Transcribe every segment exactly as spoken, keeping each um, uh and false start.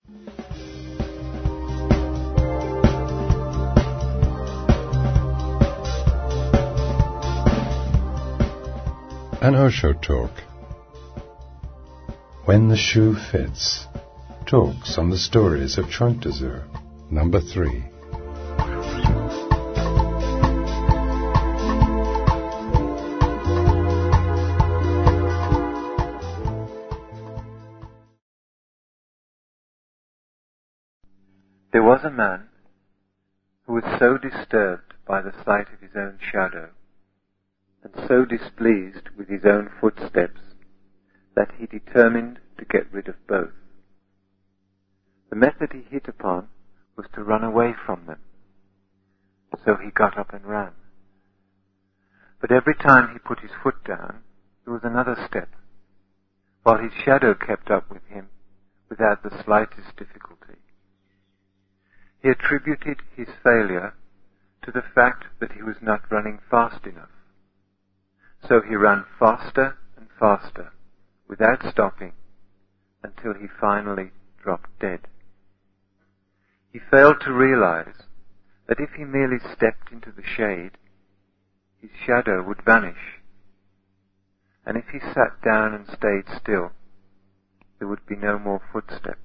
An Osho Talk. When the Shoe Fits. Talks on the stories of Chuang-Tzu. Number three. There was a man who was so disturbed by the sight of his own shadow, and so displeased with his own footsteps, that he determined to get rid of both. The method he hit upon was to run away from them. So he got up and ran. But every time he put his foot down, there was another step, while his shadow kept up with him without the slightest difficulty. He attributed his failure to the fact that he was not running fast enough. So he ran faster and faster, without stopping, until he finally dropped dead. He failed to realize that if he merely stepped into the shade, his shadow would vanish, and if he sat down and stayed still, there would be no more footsteps.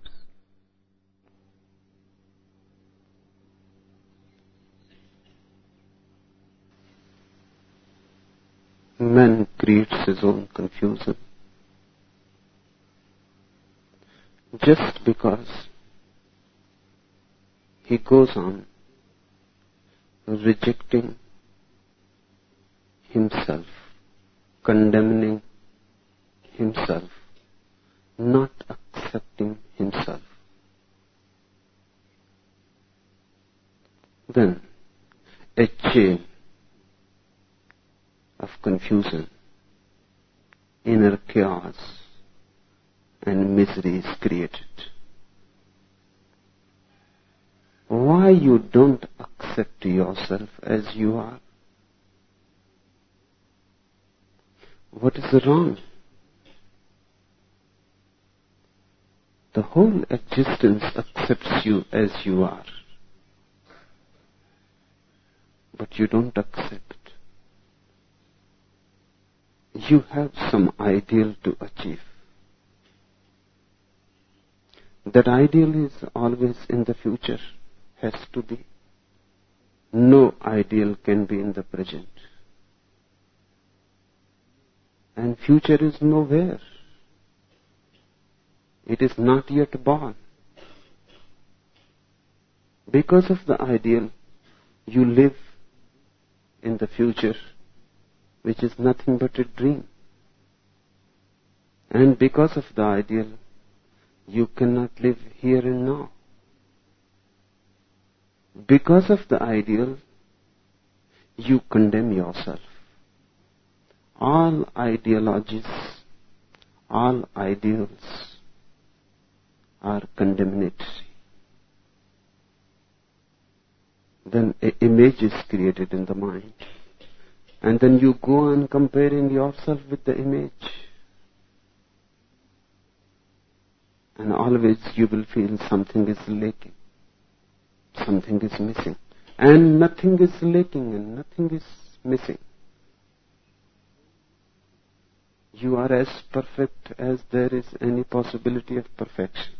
Man creates his own confusion just because he goes on rejecting himself, condemning himself, not accepting himself. Then a chain of confusion, inner chaos and misery is created. Why you don't accept yourself as you are? What is wrong? The whole existence accepts you as you are, but you don't accept. You have some ideal to achieve. That ideal is always in the future, has to be. No ideal can be in the present. And future is nowhere. It is not yet born. Because of the ideal, you live in the future, which is nothing but a dream. And because of the ideal, you cannot live here and now. Because of the ideal, you condemn yourself. All ideologies, all ideals are condemnatory. Then an image is created in the mind. And then you go on comparing yourself with the image. And always you will feel something is lacking. Something is missing. And nothing is lacking and nothing is missing. You are as perfect as there is any possibility of perfection.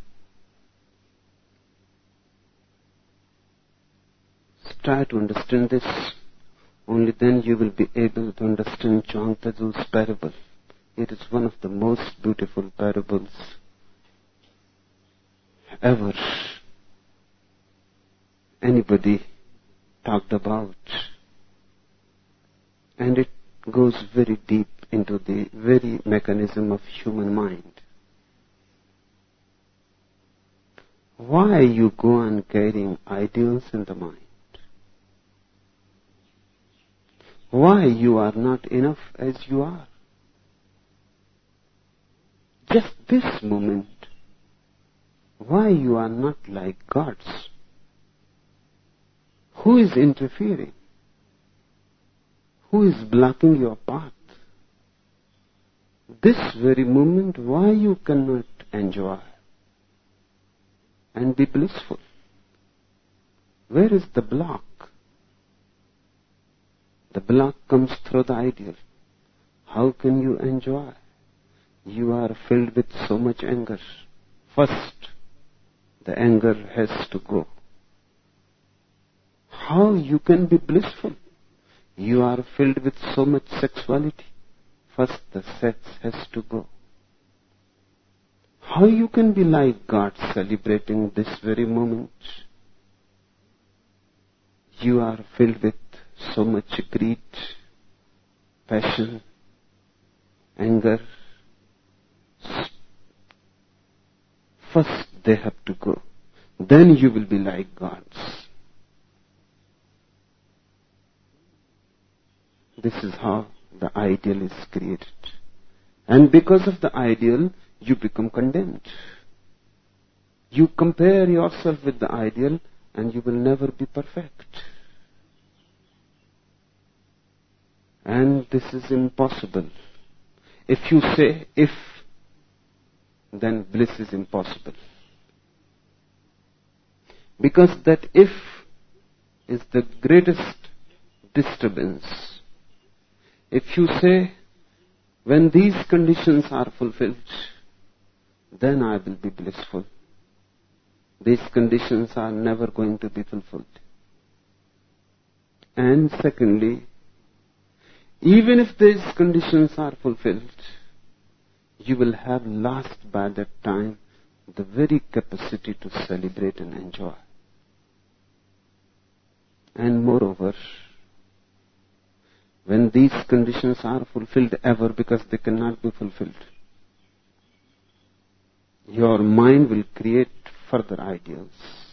Try to understand this. Only then you will be able to understand Chuang-Tzu's parable. It is one of the most beautiful parables ever anybody talked about. And it goes very deep into the very mechanism of human mind. Why you go on carrying ideals in the mind? Why you are not enough as you are? Just this moment, why you are not like gods? Who is interfering? Who is blocking your path? This very moment, why you cannot enjoy? and be blissful. Where is the block? The block comes through the ideal. How can you enjoy? You are filled with so much anger. First, the anger has to go. How you can be blissful? You are filled with so much sexuality. First, the sex has to go. How you can be like God, celebrating this very moment? You are filled with so much greed, passion, anger. First they have to go. Then you will be like gods. This is how the ideal is created. And because of the ideal, you become condemned. You compare yourself with the ideal and you will never be perfect. And this is impossible. If you say if, then bliss is impossible. Because that if is the greatest disturbance. If you say, when these conditions are fulfilled, then I will be blissful. These conditions are never going to be fulfilled. And secondly, even if these conditions are fulfilled, you will have lost by that time the very capacity to celebrate and enjoy. And moreover, when these conditions are fulfilled ever, because they cannot be fulfilled, your mind will create further ideals.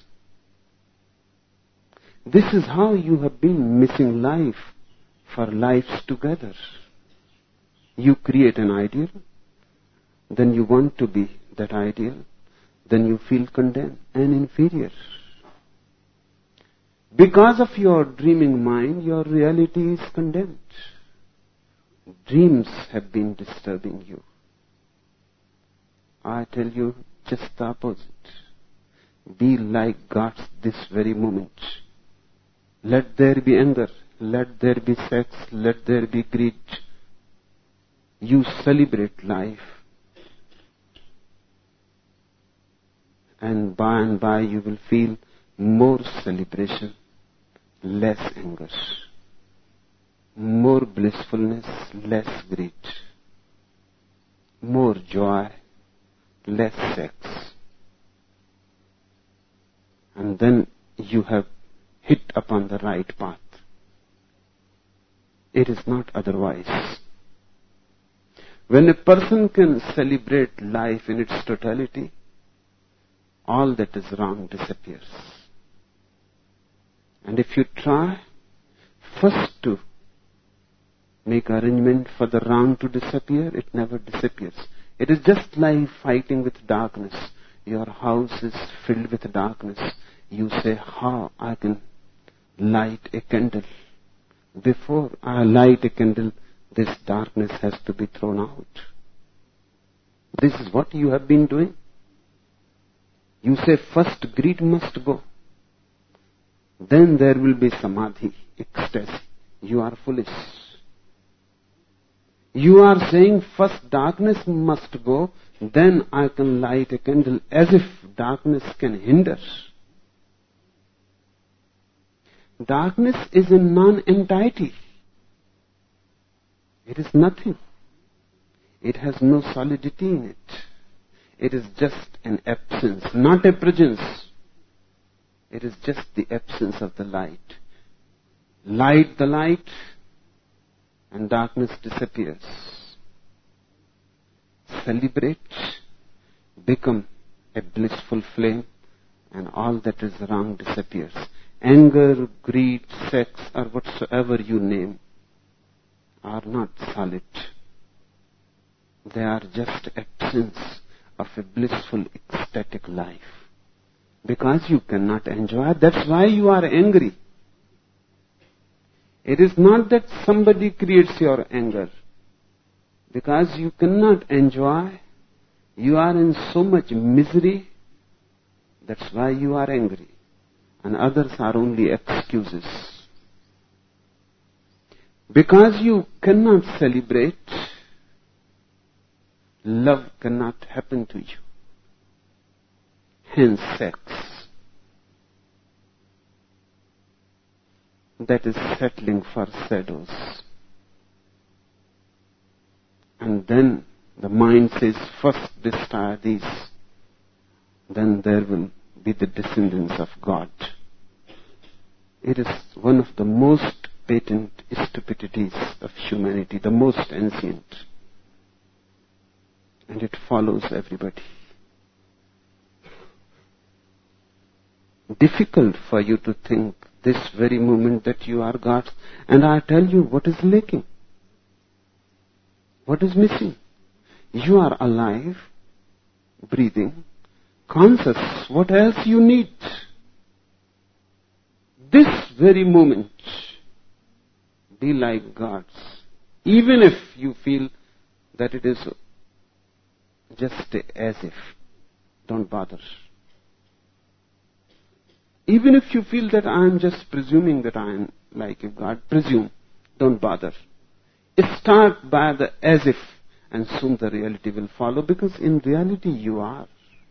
This is how you have been missing life for lives together. You create an ideal, then you want to be that ideal, then you feel condemned and inferior. Because of your dreaming mind, your reality is condemned. Dreams have been disturbing you. I tell you just the opposite. Be like gods this very moment. Let there be anger, let there be sex, let there be greed. You celebrate life. And by and by you will feel more celebration, less anger. More blissfulness, less greed. More joy, less sex. And then you have hit upon the right path. It is not otherwise. When a person can celebrate life in its totality, all that is wrong disappears. And if you try first to make arrangement for the wrong to disappear, it never disappears. It is just like fighting with darkness. Your house is filled with darkness. You say, how I can light a candle? Before I light a candle, this darkness has to be thrown out. This is what you have been doing. You say, first greed must go. Then there will be samadhi, ecstasy. You are foolish. You are saying, first darkness must go, then I can light a candle, as if darkness can hinder. Darkness is a non-entity. It is nothing. It has no solidity in it. It is just an absence, not a presence. It is just the absence of the light. Light the light, and darkness disappears. Celebrate, become a blissful flame, and all that is wrong disappears. Anger, greed, sex, or whatsoever you name are not solid. They are just absence of a blissful, ecstatic life. Because you cannot enjoy, that's why you are angry. It is not that somebody creates your anger. Because you cannot enjoy, you are in so much misery, That's why you are angry. And others are only excuses. Because you cannot celebrate, love cannot happen to you. Hence sex. That is settling for shadows. And then the mind says, first destroy these, then there will be the descendants of God. It is one of the most patent stupidities of humanity, the most ancient. And it follows everybody. Difficult for you to think this very moment that you are God. And I tell you what is lacking. What is missing? You are alive, breathing, conscious. What else you need? This very moment, be like gods. Even if you feel that it is just as if, don't bother. Even if you feel that I am just presuming that I am like a God, presume, don't bother. Start by the as if, and soon the reality will follow, because in reality you are.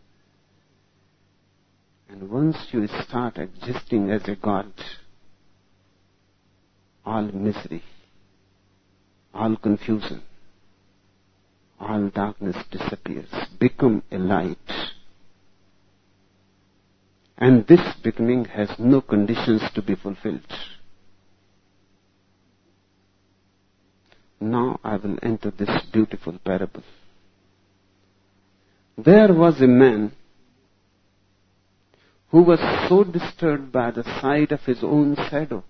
And once you start existing as a God, all misery, all confusion, all darkness disappears. Become a light. And this becoming has no conditions to be fulfilled. Now I will enter this beautiful parable. There was a man who was so disturbed by the sight of his own shadow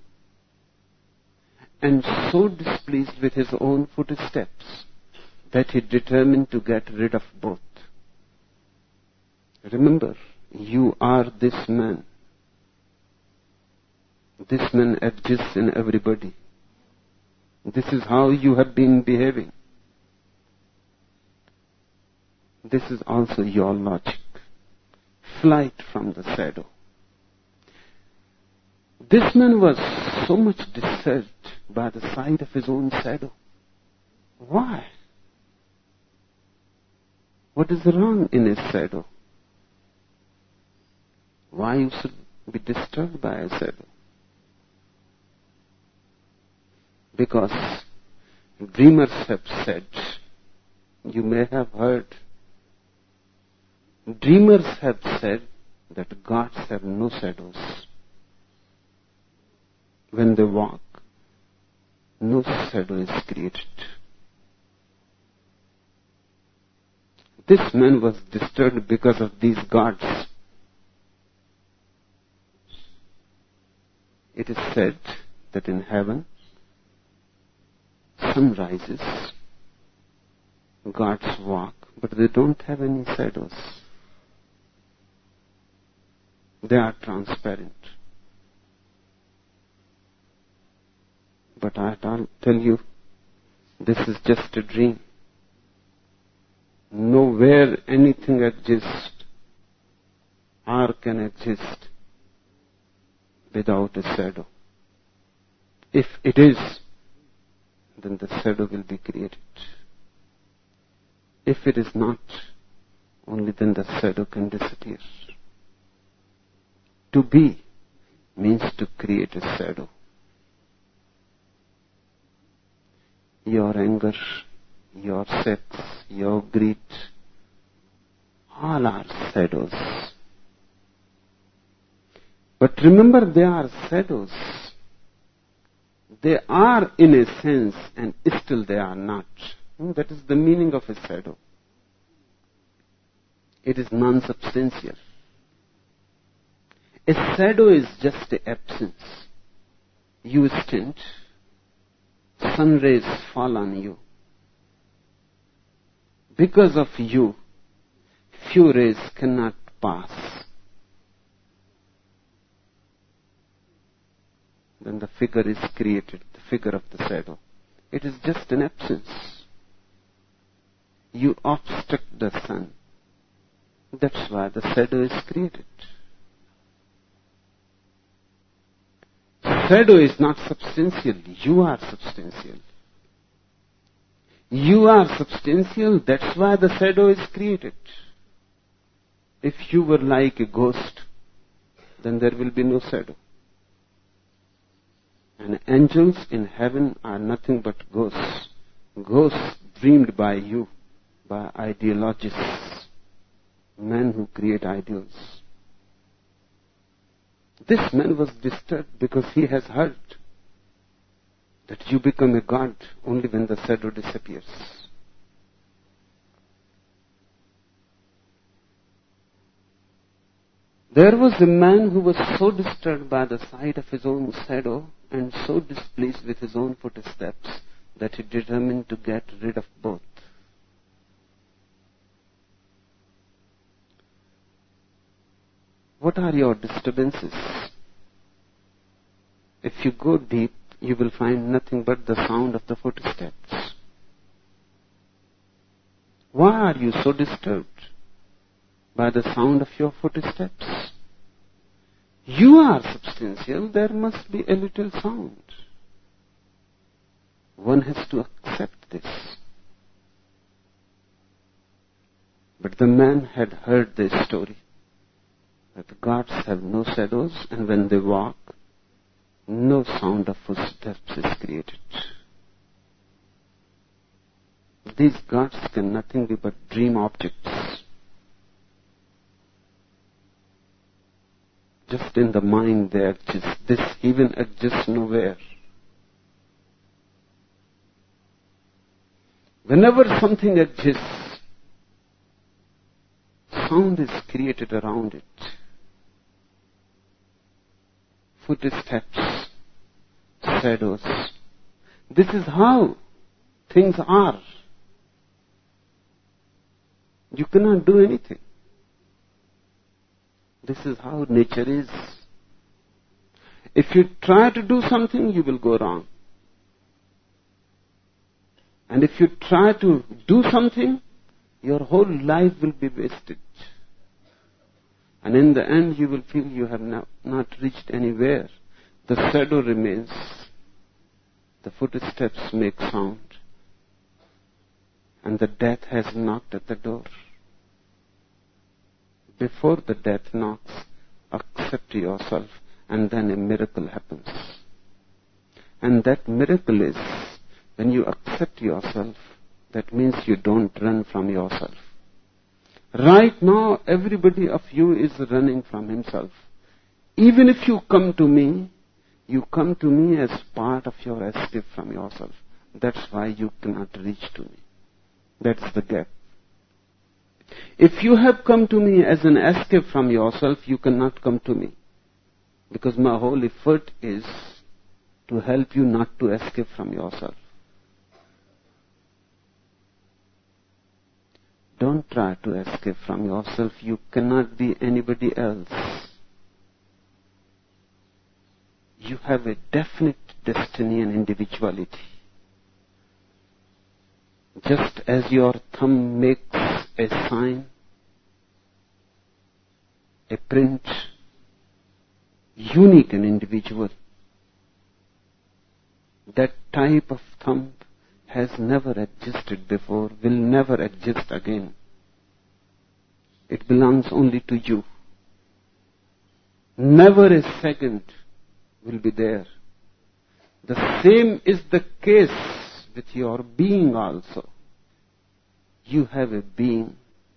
and so displeased with his own footsteps that he determined to get rid of both. Remember, you are this man. This man exists in everybody. This is how you have been behaving. This is also your logic. Flight from the shadow. This man was so much disturbed by the sight of his own shadow. Why? What is wrong in his shadow? Why you should be disturbed by a shadow? Because dreamers have said, you may have heard, dreamers have said that gods have no shadows. When they walk, no shadow is created. This man was disturbed because of these gods. It is said that in heaven, sun rises, gods walk, but they don't have any shadows. They are transparent. But I tell you, this is just a dream. Nowhere anything exists or can exist without a shadow. If it is, then the shadow will be created. If it is not, only then the shadow can disappear. To be means to create a shadow. Your anger, your sex, your greed, all are shadows. But remember, they are shadows. They are in a sense, and still they are not. That is the meaning of a shadow. It is non-substantial. A shadow is just an absence. You stand, sun rays fall on you. Because of you, few rays cannot pass. Then the figure is created, the figure of the shadow. It is just an absence. You obstruct the sun. That's why the shadow is created. shadow is not substantial. You are substantial. You are substantial. That's why the shadow is created. If you were like a ghost, then there will be no shadow. And angels in heaven are nothing but ghosts. Ghosts dreamed by you, by ideologists, men who create ideals. This man was disturbed because he has heard that you become a god only when the shadow disappears. There was a man who was so disturbed by the sight of his own shadow and so displeased with his own footsteps that he determined to get rid of both. What are your disturbances? If you go deep, you will find nothing but the sound of the footsteps. Why are you so disturbed by the sound of your footsteps? You are substantial, there must be a little sound. One has to accept this. But the man had heard this story, that gods have no shadows, and when they walk, no sound of footsteps is created. These gods can nothing be but dream objects. Just in the mind they exist. This even exists nowhere. Whenever something exists, sound is created around it. Footsteps, shadows. This is how things are. You cannot do anything. This is how nature is. If you try to do something, you will go wrong. And if you try to do something, your whole life will be wasted. And in the end, you will feel you have not, not reached anywhere. The shadow remains. The footsteps make sound. And the death has knocked at the door. Before the death knocks, accept yourself, and then a miracle happens. And that miracle is, when you accept yourself, that means you don't run from yourself. Right now, everybody of you is running from himself. Even if you come to me, you come to me as part of your escape from yourself. That's why you cannot reach to me. That's the gap. If you have come to me as an escape from yourself, you cannot come to me. Because my whole effort is to help you not to escape from yourself. Don't try to escape from yourself. You cannot be anybody else. You have a definite destiny and individuality. Just as your thumb makes a sign, a print, unique and individual, that type of thumb has never existed before, will never exist again. It belongs only to you. Never a second will be there. The same is the case with your being also. You have a being,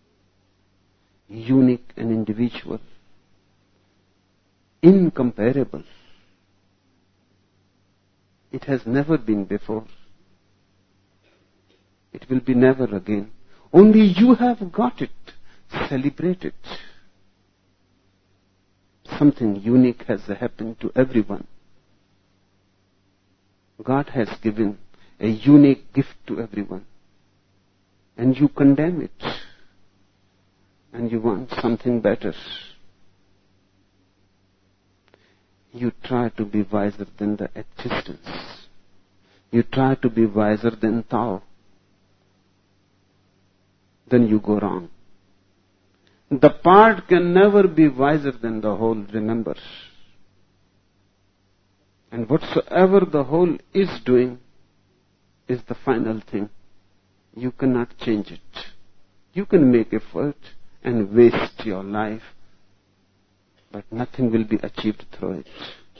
unique and individual, incomparable. It has never been before. It will be never again. Only you have got it. Celebrate it. Something unique has happened to everyone. God has given a unique gift to everyone. And you condemn it. And you want something better. You try to be wiser than the existence. You try to be wiser than Tao. Then you go wrong. The part can never be wiser than the whole, remember. And whatsoever the whole is doing is the final thing. You cannot change it. You can make effort and waste your life, but nothing will be achieved through it.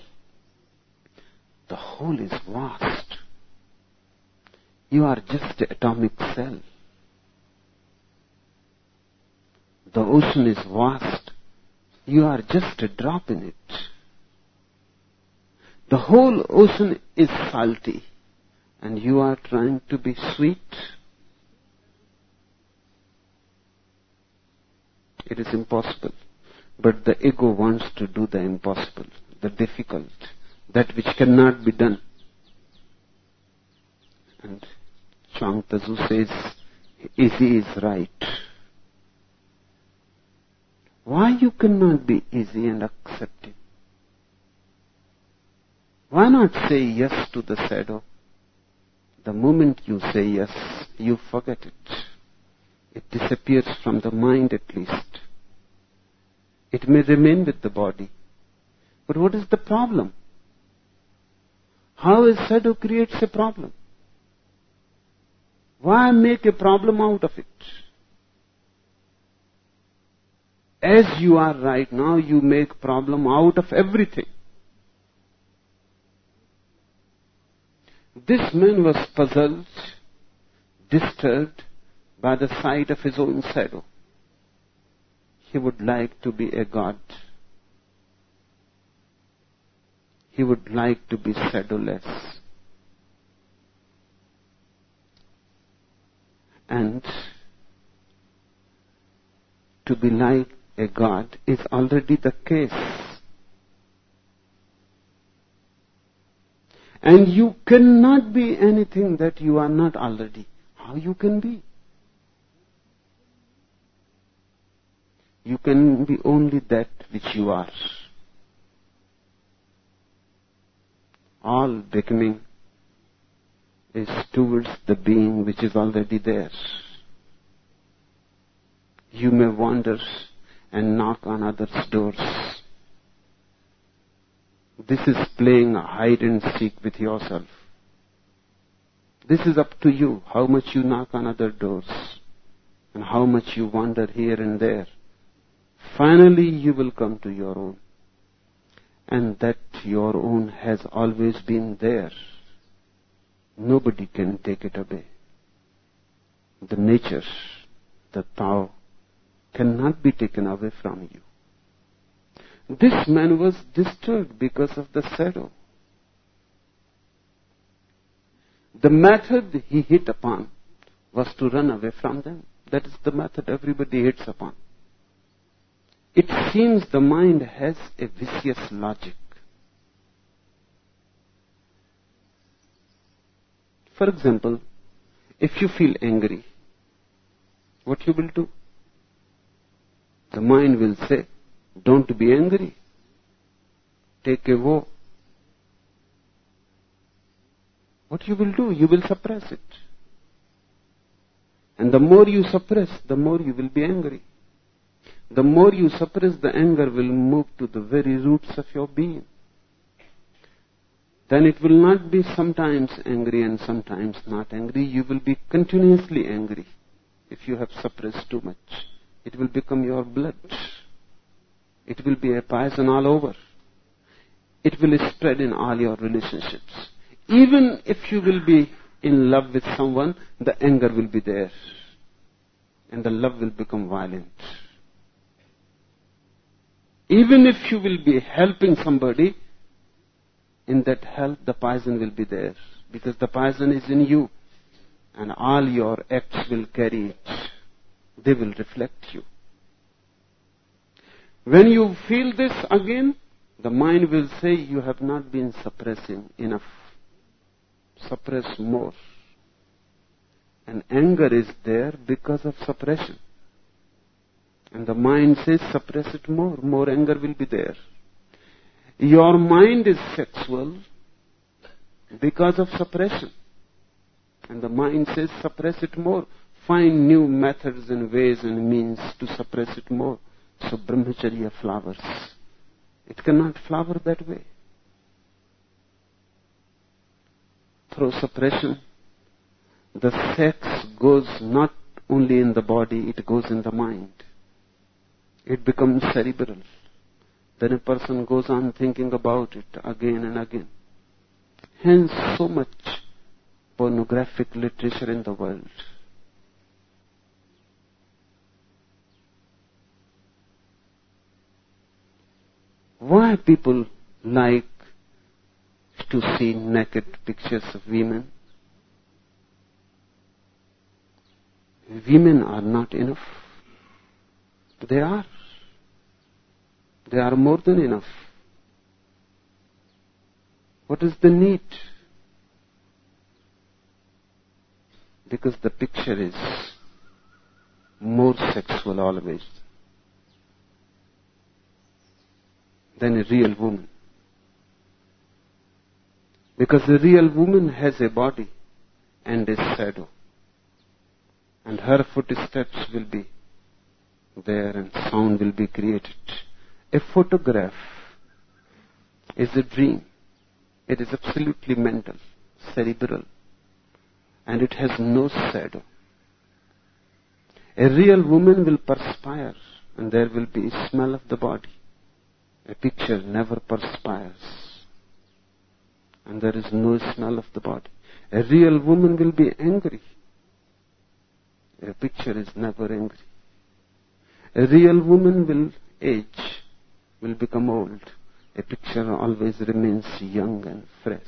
The whole is vast. You are just an atomic cell. The ocean is vast. You are just a drop in it. The whole ocean is salty, and you are trying to be sweet. It is impossible. But the ego wants to do the impossible, the difficult, that which cannot be done. And Chuang Tzu says, easy is right. Why you cannot be easy and accepting? Why not say yes to the shadow? The moment you say yes, you forget it. It disappears from the mind at least. It may remain with the body. But what is the problem? How a shadow creates a problem? Why make a problem out of it? As you are right now, you make problem out of everything. This man was puzzled, disturbed by the sight of his own shadow. He would like to be a god. He would like to be shadowless. And to be like a god is already the case. And you cannot be anything that you are not already. How you can be? You can be only that which you are. All becoming is towards the being which is already there. You may wander and knock on others' doors. This is playing hide and seek with yourself. This is up to you, how much you knock on other doors and how much you wander here and there. Finally, you will come to your own. And that your own has always been there. Nobody can take it away. The nature, the Tao, cannot be taken away from you. This man was disturbed because of the shadow. The method he hit upon was to run away from them. That is the method everybody hits upon. It seems the mind has a vicious logic. For example, if you feel angry, what you will do? The mind will say, don't be angry. Take a vow. What you will do? You will suppress it. And the more you suppress, the more you will be angry. The more you suppress, the anger will move to the very roots of your being. Then it will not be sometimes angry and sometimes not angry. You will be continuously angry if you have suppressed too much. It will become your blood. It will be a poison all over. It will spread in all your relationships. Even if you will be in love with someone, the anger will be there. And the love will become violent. Even if you will be helping somebody, in that help the poison will be there. Because the poison is in you. And all your acts will carry it. They will reflect you. When you feel this again, the mind will say you have not been suppressing enough. Suppress more. And anger is there because of suppression. And the mind says suppress it more. More anger will be there. Your mind is sexual because of suppression. And the mind says suppress it more. Find new methods and ways and means to suppress it more. So brahmacharya flowers. It cannot flower that way. through suppression, the sex goes not only in the body, it goes in the mind. It becomes cerebral. Then a person goes on thinking about it again and again. Hence, so much pornographic literature in the world. Why people like to see naked pictures of women? Women are not enough. They are. They are more than enough. What is the need? Because the picture is more sexual always than a real woman. Because a real woman has a body and a shadow. And her footsteps will be there and sound will be created. A photograph is a dream. It is absolutely mental, cerebral, and it has no shadow. A real woman will perspire and there will be a smell of the body. A picture never perspires and there is no smell of the body. A real woman will be angry. A picture is never angry. A real woman will age, will become old. A picture always remains young and fresh.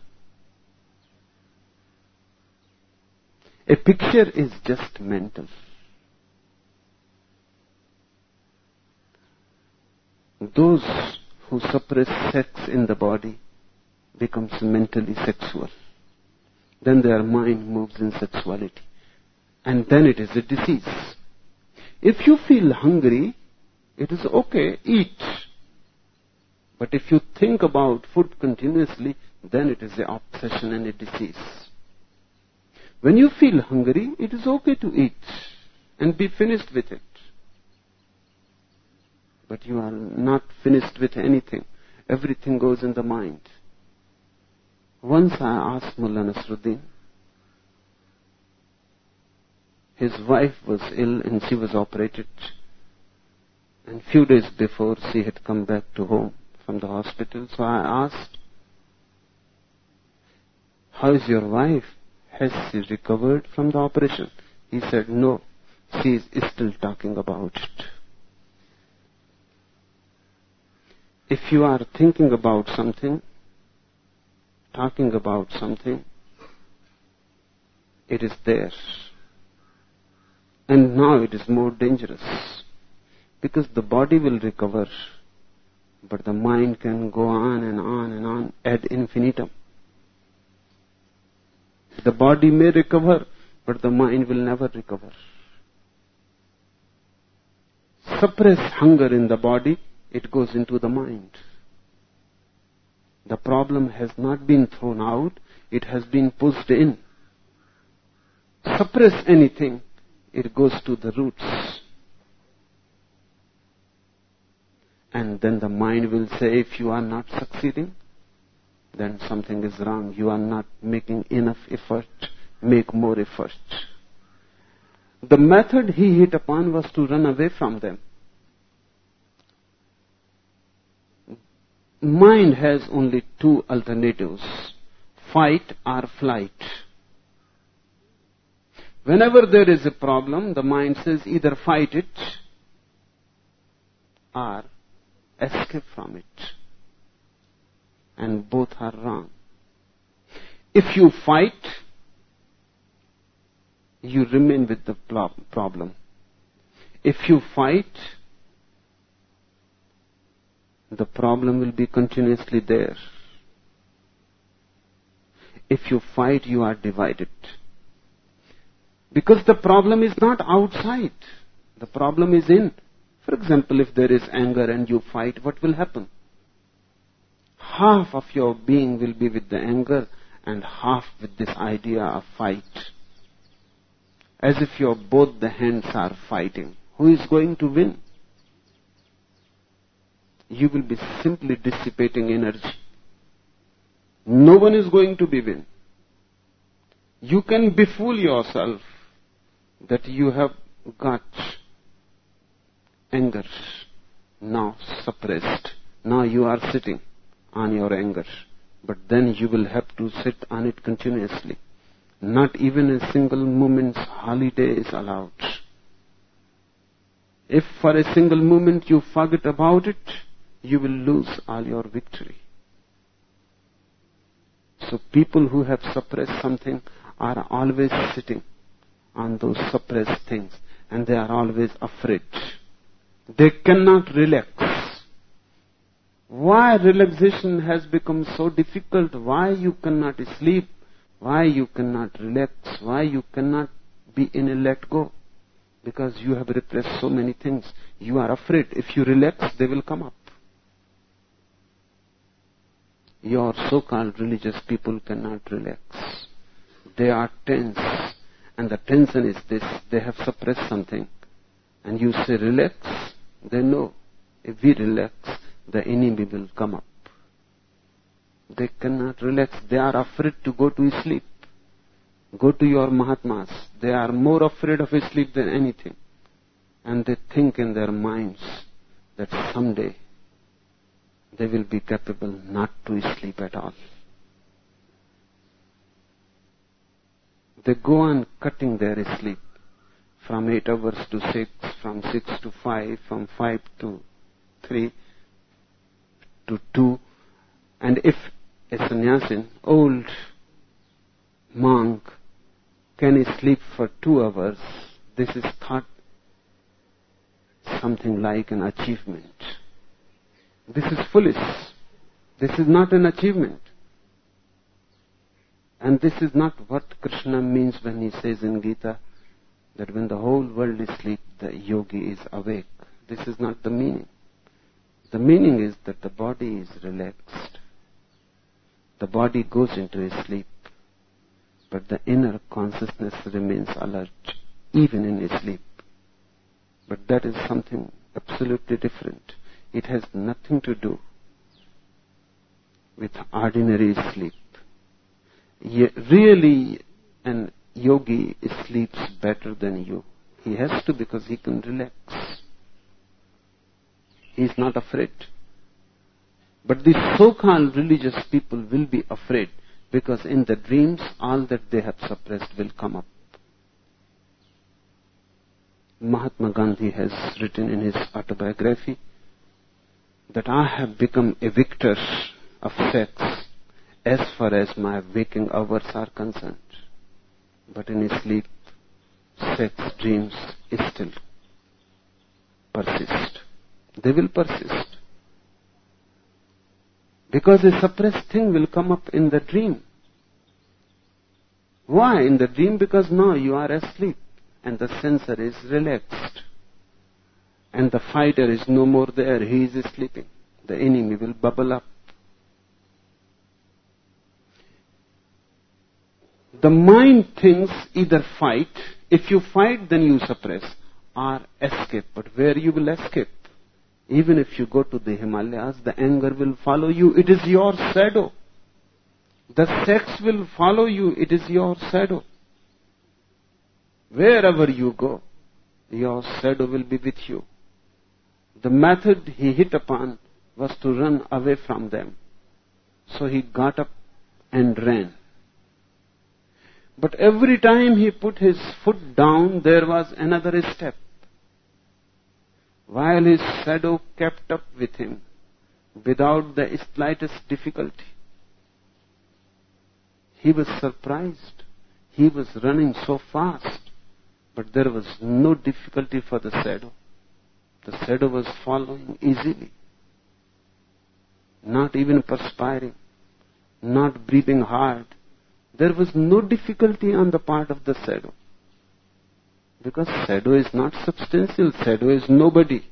A picture is just mental. Those who suppress sex in the body becomes mentally sexual. Then their mind moves in sexuality. And then it is a disease. If you feel hungry, it is okay, eat. But if you think about food continuously, then it is an obsession and a disease. When you feel hungry, it is okay to eat and be finished with it. But you are not finished with anything. Everything goes in the mind. Once I asked Mullah Nasruddin, his wife was ill and she was operated. And few days before she had come back to home from the hospital. So I asked, how is your wife? Has she recovered from the operation? He said, no, she is still talking about it. If you are thinking about something, talking about something, it is there. And now it is more dangerous. Because the body will recover, but the mind can go on and on and on ad infinitum. The body may recover, but the mind will never recover. Suppress hunger in the body, it goes into the mind. The problem has not been thrown out, it has been pushed in. Suppress anything, it goes to the roots. And then the mind will say, if you are not succeeding, then something is wrong. You are not making enough effort. Make more effort. The method he hit upon was to run away from them. Mind has only two alternatives, fight or flight. Whenever there is a problem, the mind says either fight it or escape from it. And both are wrong. If you fight, you remain with the problem. If you fight, the problem will be continuously there. If you fight, you are divided. Because the problem is not outside. The problem is in. For example, if there is anger and you fight, what will happen? Half of your being will be with the anger and half with this idea of fight. As if your both the hands are fighting. Who is going to win? You will be simply dissipating energy. No one is going to be win. You can befool yourself that you have got anger now suppressed. Now you are sitting on your anger. But then you will have to sit on it continuously. Not even a single moment's holiday is allowed. If for a single moment you forget about it, you will lose all your victory. So people who have suppressed something are always sitting on those suppressed things, and they are always afraid. They cannot relax. Why relaxation has become so difficult? Why you cannot sleep? Why you cannot relax? Why you cannot be in a let go? Because you have repressed so many things. You are afraid. If you relax, they will come up. Your so-called religious people cannot relax. They are tense. And the tension is this. They have suppressed something. And you say relax. They know. If we relax, the enemy will come up. They cannot relax. They are afraid to go to sleep. Go to your Mahatmas. They are more afraid of sleep than anything. And they think in their minds that someday they will be capable not to sleep at all. They go on cutting their sleep from eight hours to six, from six to five, from five to three to two. And if a sannyasin, old monk, can sleep for two hours, this is thought something like an achievement. This is foolish. This is not an achievement. And this is not what Krishna means when he says in Gita that when the whole world is asleep, the yogi is awake. This is not the meaning. The meaning is that the body is relaxed. The body goes into a sleep, but the inner consciousness remains alert, even in sleep. But that is something absolutely different. It has nothing to do with ordinary sleep. Ye- really, an yogi sleeps better than you. He has to because he can relax. He is not afraid. But these so-called religious people will be afraid because in the dreams all that they have suppressed will come up. Mahatma Gandhi has written in his autobiography that I have become a victor of sex as far as my waking hours are concerned. But in sleep, sex dreams still persist. They will persist. Because a suppressed thing will come up in the dream. Why in the dream? Because now you are asleep and the sensor is relaxed. And the fighter is no more there. He is sleeping. The enemy will bubble up. The mind thinks either fight. If you fight, then you suppress. Or escape. But where you will escape? Even if you go to the Himalayas, the anger will follow you. It is your shadow. The sex will follow you. It is your shadow. Wherever you go, your shadow will be with you. The method he hit upon was to run away from them. So he got up and ran. But every time he put his foot down, there was another step. While his shadow kept up with him without the slightest difficulty. He was surprised. He was running so fast, but there was no difficulty for the shadow. The shadow was following easily, not even perspiring, not breathing hard. There was no difficulty on the part of the shadow. Because shadow is not substantial, shadow is nobody.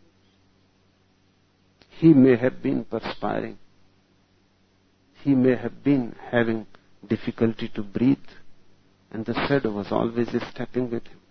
He may have been perspiring. He may have been having difficulty to breathe. And the shadow was always stepping with him.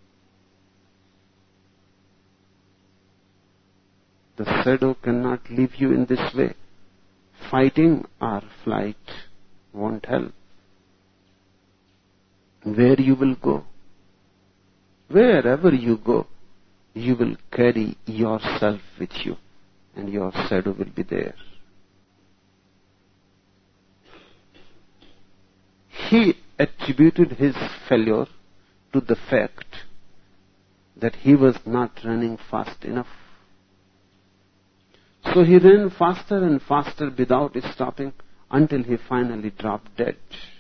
The shadow cannot leave you in this way. Fighting or flight won't help. where you will go. Wherever you go, you will carry yourself with you, and your shadow will be there. He attributed his failure to the fact that he was not running fast enough. So he ran faster and faster without stopping until he finally dropped dead.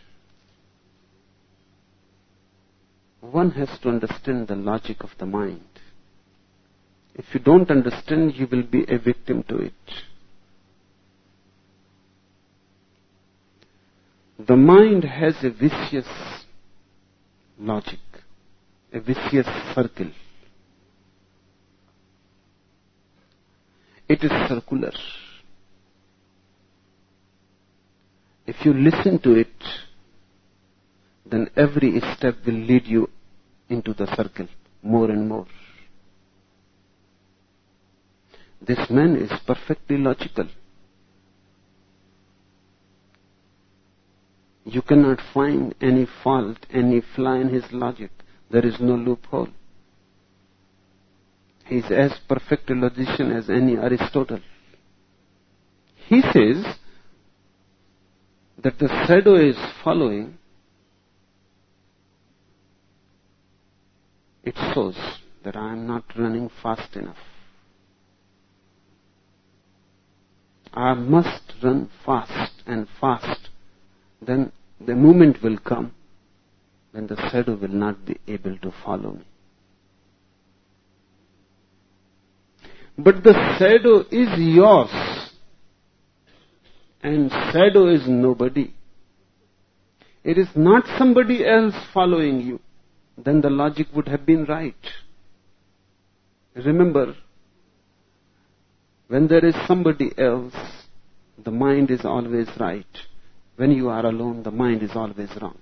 One has to understand the logic of the mind. If you don't understand, you will be a victim to it. The mind has a vicious logic, a vicious circle. It is circular. If you listen to it, then every step will lead you into the circle more and more. This man is perfectly logical. You cannot find any fault, any flaw in his logic. There is no loophole. He is as perfect a logician as any Aristotle. He says that the shadow is following. It shows that I am not running fast enough. I must run fast and fast. Then the moment will come when the shadow will not be able to follow me. But the shadow is yours, and shadow is nobody. It is not somebody else following you. Then the logic would have been right. Remember, when there is somebody else, the mind is always right. When you are alone, the mind is always wrong.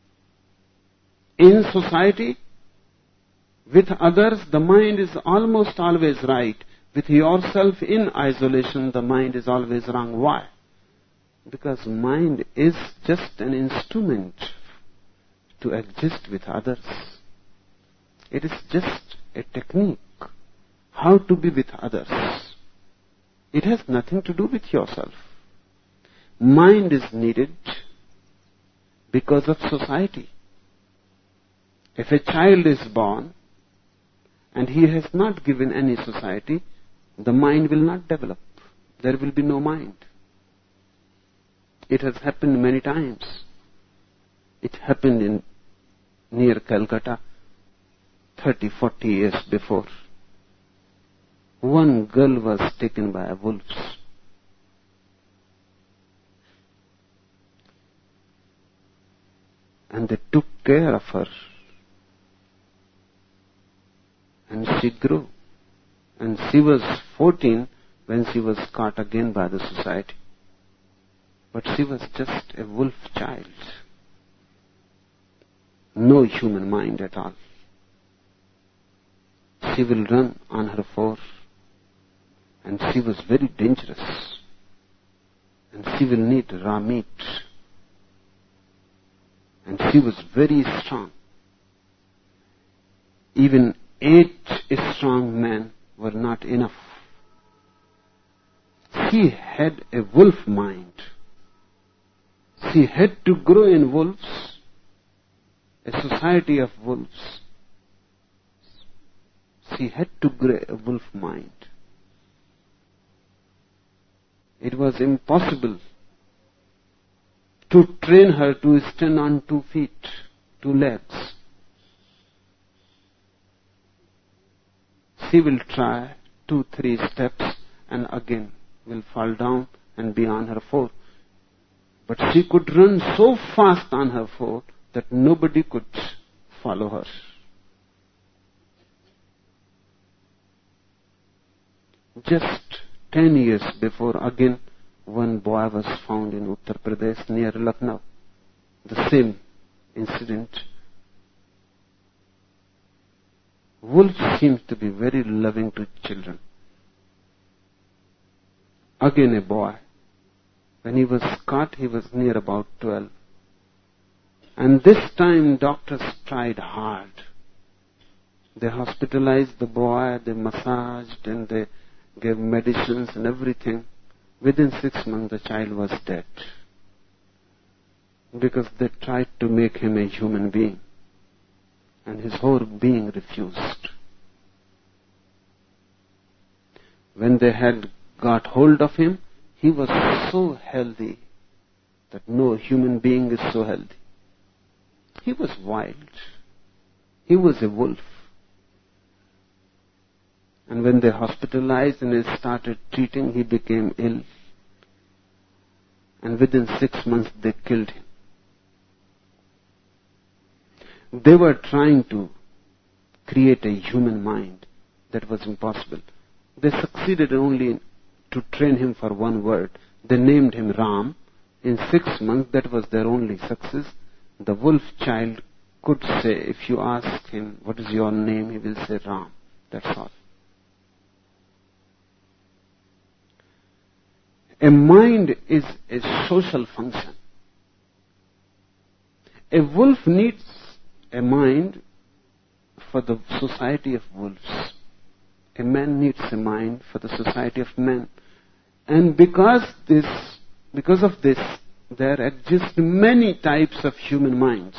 In society, with others, the mind is almost always right. With yourself in isolation, the mind is always wrong. Why? Because mind is just an instrument to exist with others. It is just a technique how to be with others. It has nothing to do with yourself. Mind is needed because of society. If a child is born and he has not given any society, the mind will not develop. There will be no mind. It has happened many times. It happened in near Calcutta thirty, forty years before. One girl was taken by wolves. And they took care of her. And she grew. And she was fourteen when she was caught again by the society. But she was just a wolf child. No human mind at all. She will run on her four. And she was very dangerous. And she will need raw meat. And she was very strong. Even eight strong men were not enough. She had a wolf mind. She had to grow in wolves, a society of wolves. She had to grow a wolf mind. It was impossible to train her to stand on two feet, two legs. She will try two, three steps and again will fall down and be on her foot. But she could run so fast on her foot that nobody could follow her. Just ten years before, again, one boy was found in Uttar Pradesh near Lucknow. The same incident. Wolves seem to be very loving to children. Again a boy. When he was caught, he was near about twelve. And this time doctors tried hard. They hospitalized the boy, they massaged and they gave medicines and everything. Within six months the child was dead. Because they tried to make him a human being. And his whole being refused. When they had got hold of him, he was so healthy that no human being is so healthy. He was wild. He was a wolf. And when they hospitalized and they started treating, he became ill. And within six months they killed him. They were trying to create a human mind. That was impossible. They succeeded only to train him for one word. They named him Ram. In six months, that was their only success. The wolf child could say, if you ask him, what is your name? He will say Ram. That's all. A mind is a social function. A wolf needs a mind for the society of wolves. A man needs a mind for the society of men. And because this, because of this, there exist many types of human minds.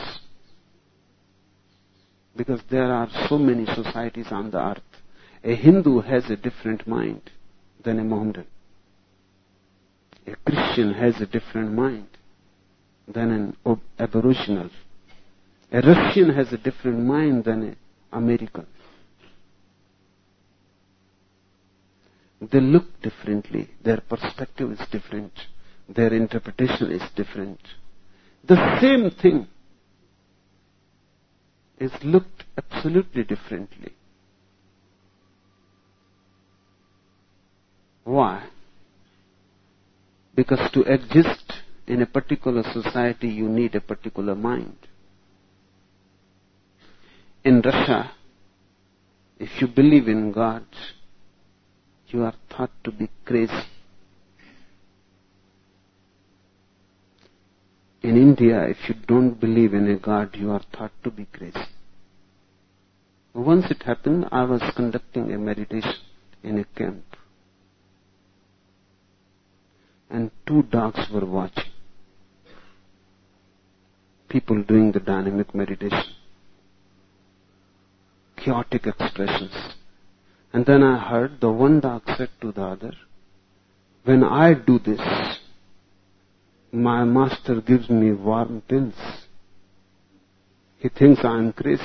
Because there are so many societies on the earth. A Hindu has a different mind than a Mohammedan. A Christian has a different mind than an Aboriginal. A Russian has a different mind than an American. They look differently. Their perspective is different. Their interpretation is different. The same thing is looked absolutely differently. Why? Because to exist in a particular society, you need a particular mind. In Russia, if you believe in God, you are thought to be crazy. In India, if you don't believe in a God, you are thought to be crazy. Once it happened, I was conducting a meditation in a camp. And two dogs were watching. People doing the dynamic meditation. Chaotic expressions. And then I heard the one dog said to the other, when I do this, my master gives me warm pills. He thinks I am crazy.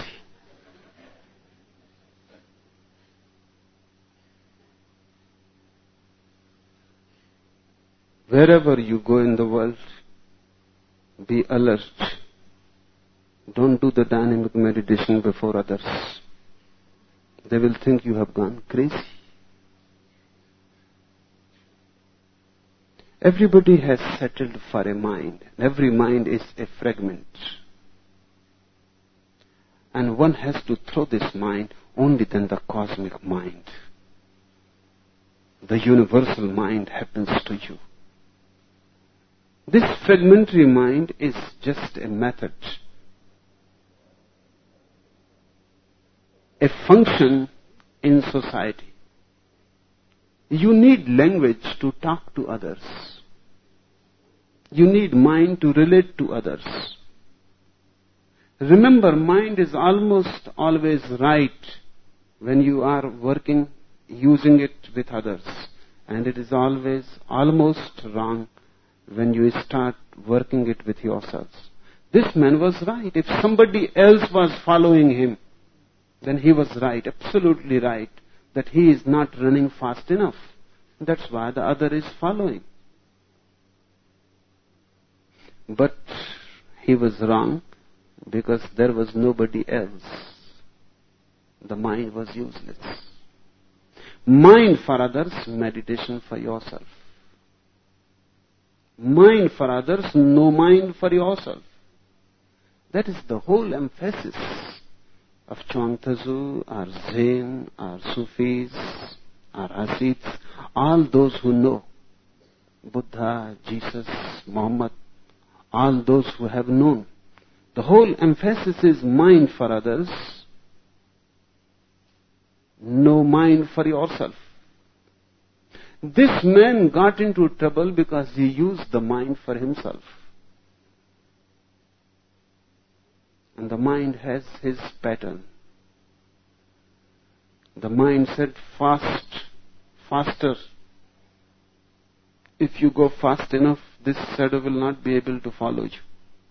Wherever you go in the world, be alert. Don't do the dynamic meditation before others. They will think you have gone crazy. Everybody has settled for a mind. Every mind is a fragment. And one has to throw this mind only then the cosmic mind. The universal mind happens to you. This fragmentary mind is just a method, a function in society. You need language to talk to others. You need mind to relate to others. Remember, mind is almost always right when you are working, using it with others. And it is always almost wrong when you start working it with yourselves. This man was right. If somebody else was following him, then he was right, absolutely right, that he is not running fast enough. That's why the other is following. But he was wrong because there was nobody else. The mind was useless. Mind for others, meditation for yourself. Mind for others, no mind for yourself. That is the whole emphasis of Chuang Tzu, or Zen, or Sufis, or Hasids, all those who know Buddha, Jesus, Muhammad, all those who have known. The whole emphasis is mind for others, no mind for yourself. This man got into trouble because he used the mind for himself. And the mind has his pattern. The mind said, fast, faster. If you go fast enough, this shadow will not be able to follow you.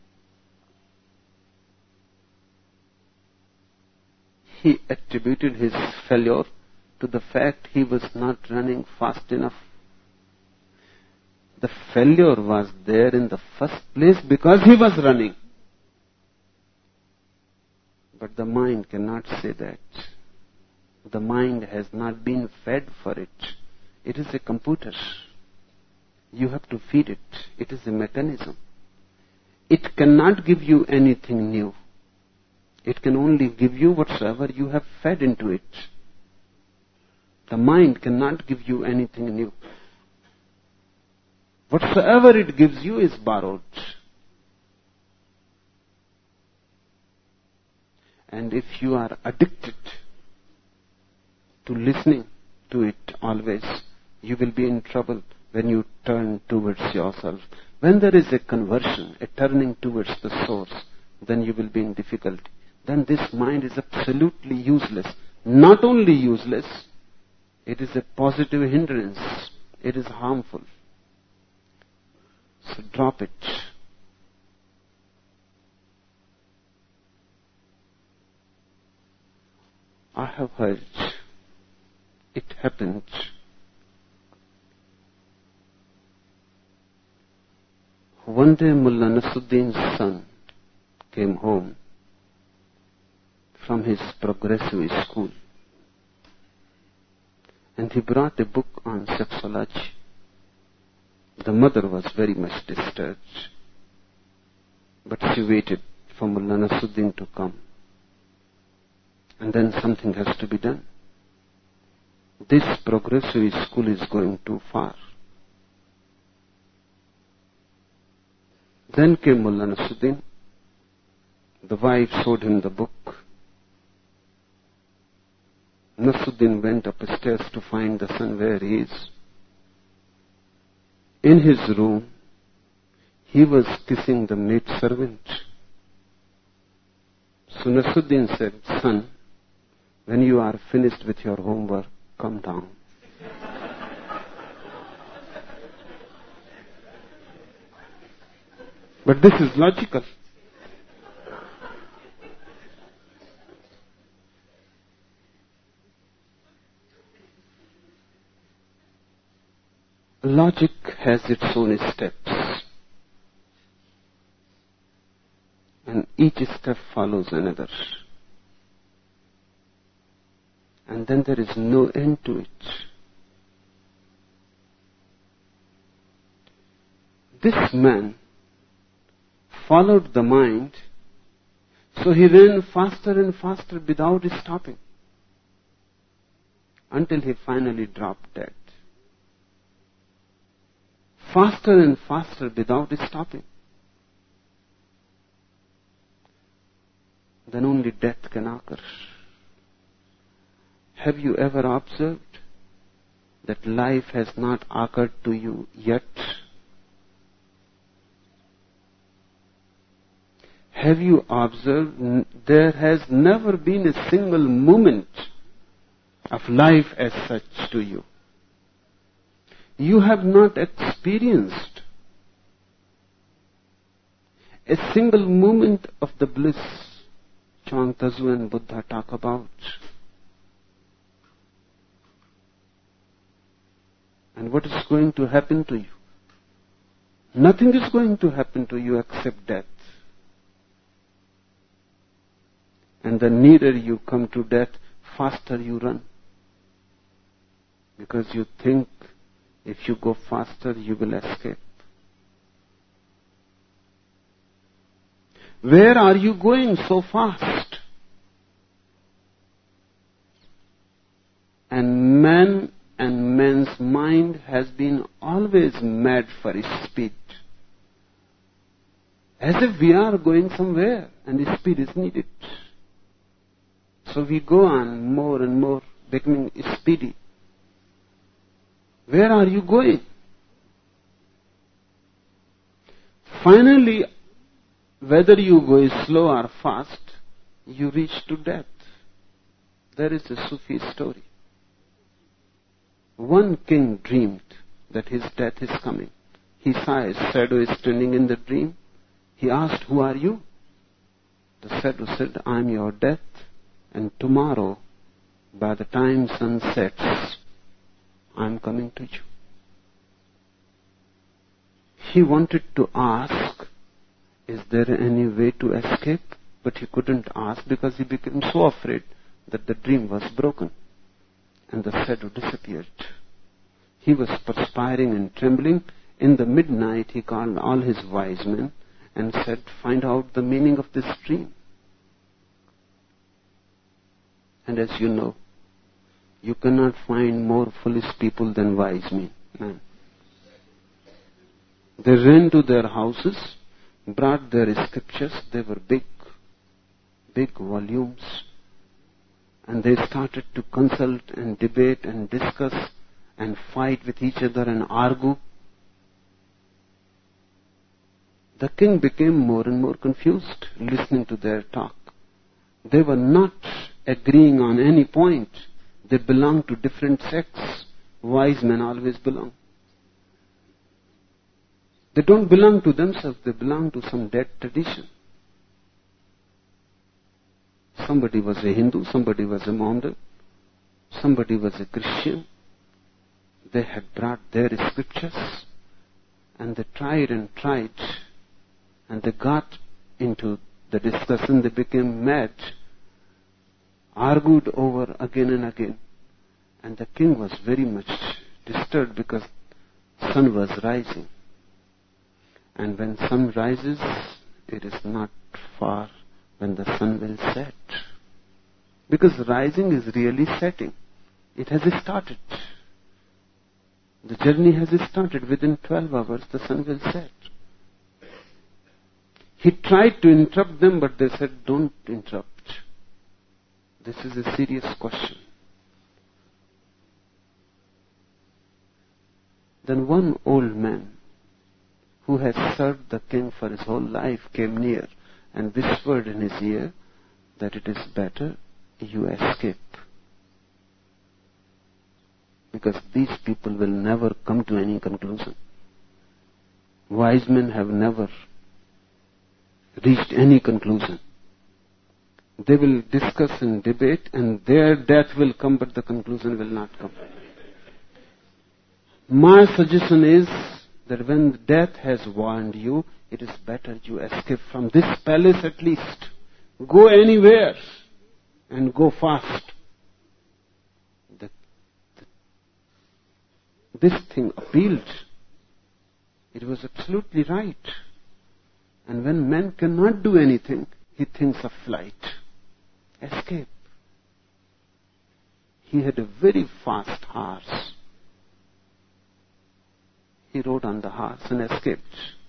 He attributed his failure to the fact he was not running fast enough. The failure was there in the first place because he was running. But the mind cannot say that. The mind has not been fed for it. It is a computer. You have to feed it. It is a mechanism. It cannot give you anything new. It can only give you whatsoever you have fed into it. The mind cannot give you anything new. Whatsoever it gives you is borrowed. And if you are addicted to listening to it always, you will be in trouble when you turn towards yourself. When there is a conversion, a turning towards the source, then you will be in difficulty. Then this mind is absolutely useless. Not only useless, it is a positive hindrance. It is harmful. So drop it. I have heard it happened. One day Mullah Nasruddin's son came home from his progressive school, and he brought a book on sexology. The mother was very much disturbed, but she waited for Mullah Nasruddin to come. And then something has to be done. This progressive school is going too far. Then came Mullah Nasruddin. The wife showed him the book. Nasruddin went upstairs to find the son where he is. In his room, he was kissing the maid servant. So Nasruddin said, "Son, when you are finished with your homework, come down." But this is logical. Logic has its own steps, and each step follows another. And then there is no end to it. This man followed the mind, so he ran faster and faster without stopping, until he finally dropped dead. Faster and faster without stopping. Then only death can occur. Have you ever observed that life has not occurred to you yet? Have you observed there has never been a single moment of life as such to you? You have not experienced a single moment of the bliss Chuang Tzu and Buddha talk about. And what is going to happen to you? Nothing is going to happen to you except death. And the nearer you come to death, faster you run. Because you think if you go faster, you will escape. Where are you going so fast? And man and man's mind has been always mad for speed. As if we are going somewhere and speed is needed. So we go on more and more becoming speedy. Where are you going? Finally, whether you go slow or fast, you reach to death. There is a Sufi story. One king dreamed that his death is coming. He saw a shadow standing in the dream. He asked, "Who are you?" The shadow said, "I am your death, and tomorrow, by the time sun sets, I am coming to you." He wanted to ask, is there any way to escape? But he couldn't ask because he became so afraid that the dream was broken and the shadow disappeared. He was perspiring and trembling. In the midnight, he called all his wise men and said, "Find out the meaning of this dream." And as you know, you cannot find more foolish people than wise men. They ran to their houses, brought their scriptures. They were big, big volumes. And they started to consult and debate and discuss and fight with each other and argue. The king became more and more confused listening to their talk. They were not agreeing on any point. They belonged to different sects. Wise men always belong. They don't belong to themselves, they belong to some dead tradition. Somebody was a Hindu, somebody was a Mohammedan, somebody was a Christian. They had brought their scriptures, and they tried and tried, and they got into the discussion. They became mad, argued over again and again. And the king was very much disturbed because the sun was rising. And when sun rises, it is not far when the sun will set. Because rising is really setting. It has started. The journey has started. Within twelve hours, the sun will set. He tried to interrupt them, but they said, "Don't interrupt. This is a serious question." Then one old man who has served the king for his whole life came near and whispered in his ear that it is better you escape. Because these people will never come to any conclusion. Wise men have never reached any conclusion. They will discuss and debate, and their death will come, but the conclusion will not come. My suggestion is that when death has warned you, it is better you escape from this palace at least. Go anywhere and go fast. The, the, this thing appealed. It was absolutely right. And when man cannot do anything, he thinks of flight. Escape. He had a very fast horse. He rode on the horse and escaped.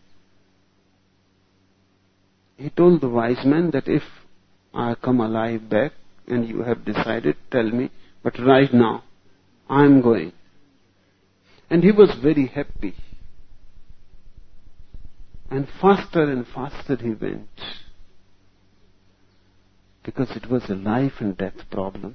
He told the wise men that if I come alive back and you have decided, tell me, but right now, I am going. And he was very happy. And faster and faster he went. Because it was a life and death problem.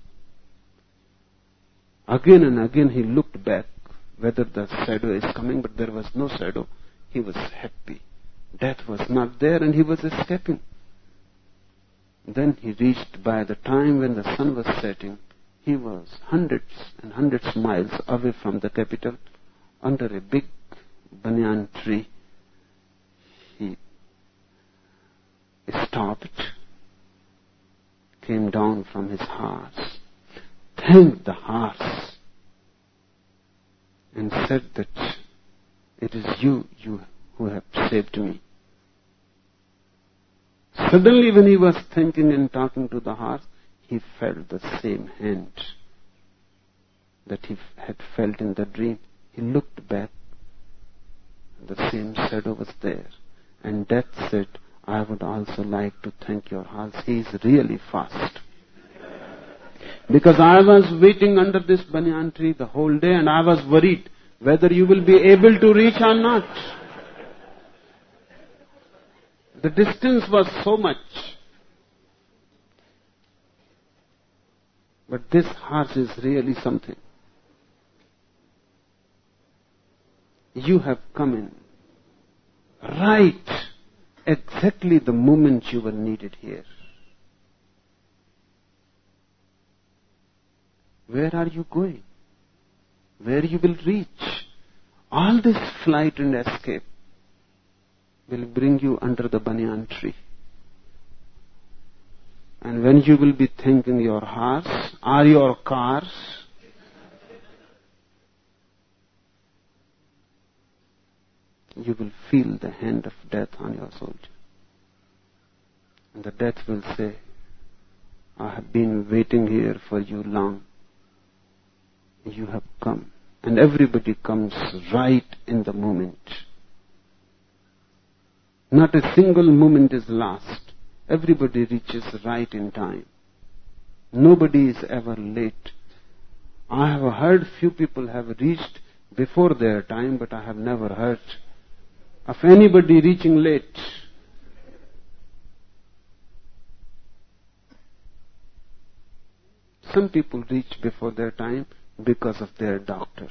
Again and again he looked back whether the shadow is coming, but there was no shadow. He was happy. Death was not there and he was escaping. Then he reached, by the time when the sun was setting, he was hundreds and hundreds of miles away from the capital, under a big banyan tree. He stopped, came down from his horse, thanked the horse, and said that it is you, you who have saved me. Suddenly when he was thinking and talking to the horse, he felt the same hand that he had felt in the dream. He looked back, the same shadow was there. And Death said, I would also like to thank your heart. He is really fast. Because I was waiting under this banyan tree the whole day and I was worried whether you will be able to reach or not. The distance was so much. But this horse is really something. You have come in right exactly the moment you were needed here. Where are you going? Where you will reach? All this flight and escape will bring you under the banyan tree. And when you will be thanking your horse or your cars, you will feel the hand of death on your soldier. And the death will say, I have been waiting here for you long. You have come. And everybody comes right in the moment. Not a single moment is lost. Everybody reaches right in time. Nobody is ever late. I have heard few people have reached before their time, but I have never heard of anybody reaching late. Some people reach before their time because of their doctors.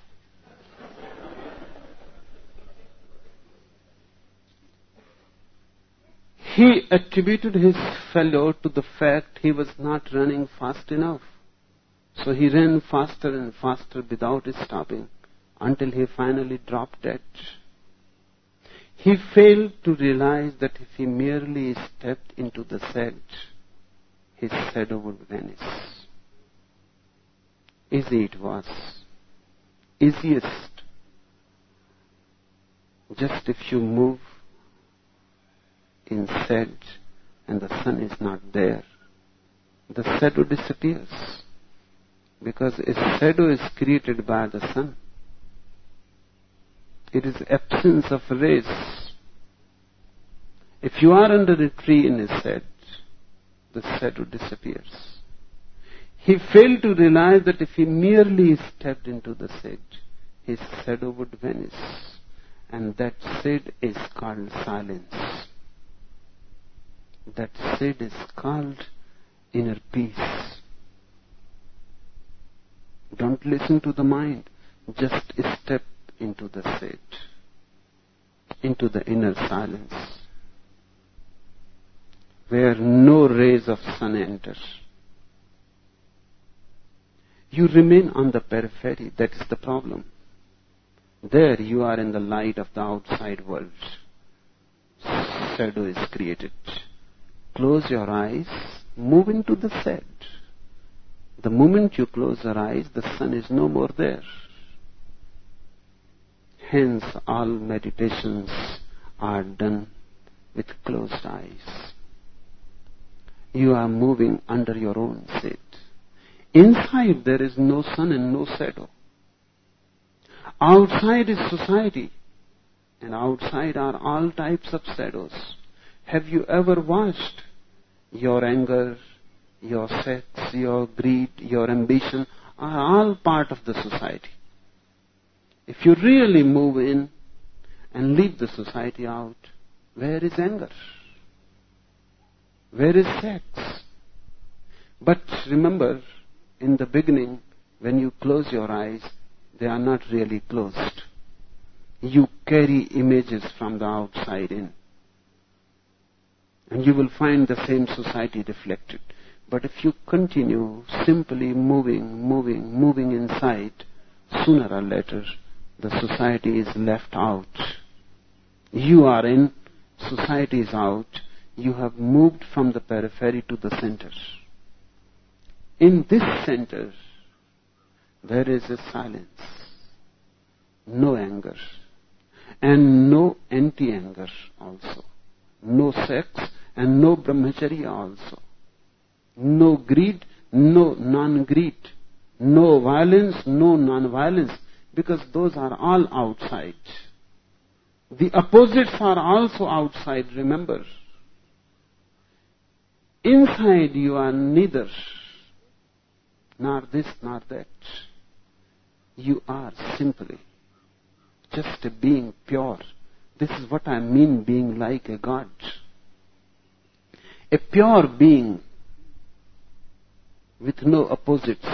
He attributed his failure to the fact he was not running fast enough. So he ran faster and faster without stopping until he finally dropped dead. He failed to realize that if he merely stepped into the sedge, his shadow would vanish. Easy it was. Easiest. Just if you move in sedge and the sun is not there, the shadow disappears. Because a shadow is created by the sun. It is absence of rays. If you are under a tree in a sedge, the shadow disappears. He failed to realize that if he merely stepped into the sedge, his shadow would vanish. And that shade is called silence. That shade is called inner peace. Don't listen to the mind. Just step into the shade, into the inner silence, where no rays of sun enter. You remain on the periphery. That is the problem. There you are in the light of the outside world. Shadow is created. Close your eyes, move into the shade. The moment you close your eyes, the sun is no more there. Hence, all meditations are done with closed eyes. You are moving under your own shade. Inside there is no sun and no shadow. Outside is society, and outside are all types of shadows. Have you ever watched your anger, your sex, your greed, your ambition are all part of the society? If you really move in and leave the society out, where is anger? Where is sex? But remember, in the beginning, when you close your eyes, they are not really closed. You carry images from the outside in. And you will find the same society reflected. But if you continue simply moving, moving, moving inside, sooner or later, the society is left out. You are in, society is out. You have moved from the periphery to the center. In this center, there is a silence, no anger, and no anti-anger also, no sex, and no brahmacharya also, no greed, no non-greed, no violence, no non-violence, because those are all outside. The opposites are also outside, remember. Inside you are neither nor this nor that. You are simply just a being pure. This is what I mean being like a God. A pure being with no opposites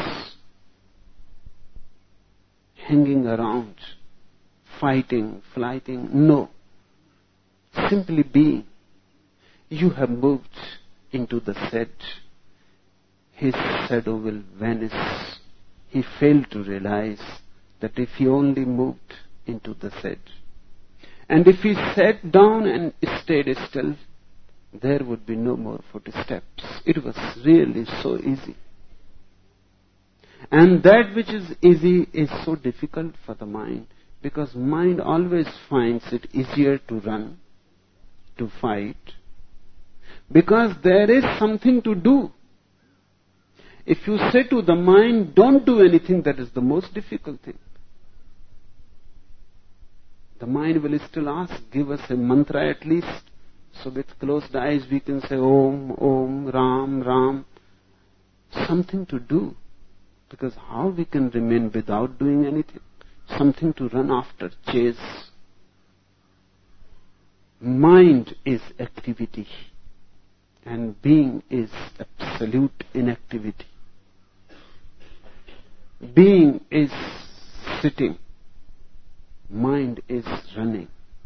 hanging around, fighting, flighting. No. Simply being. You have moved into the said. His shadow will vanish. He failed to realize that if he only moved into the said, and if he sat down and stayed still, there would be no more footsteps. It was really so easy. And that which is easy is so difficult for the mind, because mind always finds it easier to run, to fight, because there is something to do. If you say to the mind, don't do anything, that is the most difficult thing. The mind will still ask, give us a mantra at least. So with closed eyes we can say Om, Om, Ram, Ram. Something to do. Because how we can remain without doing anything? Something to run after, chase. Mind is activity. And being is absolute inactivity. Being is sitting. Mind is running.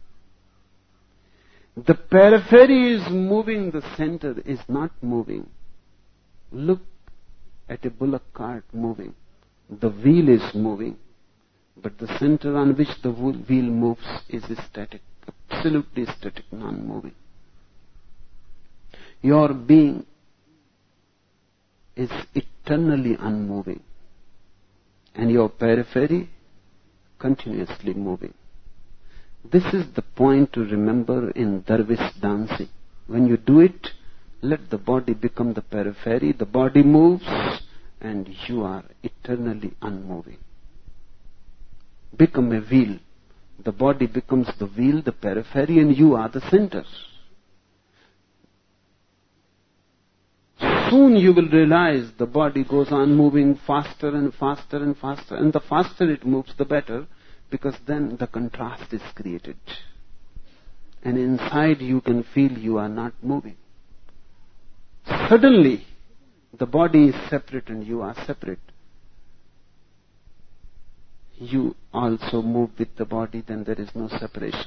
The periphery is moving, the center is not moving. Look at a bullock cart moving. The wheel is moving, but the center on which the wheel moves is static, absolutely static, non-moving. Your being is eternally unmoving, and your periphery continuously moving. This is the point to remember in dervish dancing. When you do it, let the body become the periphery, the body moves, and you are eternally unmoving. Become a wheel. The body becomes the wheel, the periphery, and you are the center. Soon you will realize the body goes on moving faster and faster and faster, and the faster it moves, the better, because then the contrast is created. And inside you can feel you are not moving. Suddenly, the body is separate and you are separate. You also move with the body, then there is no separation.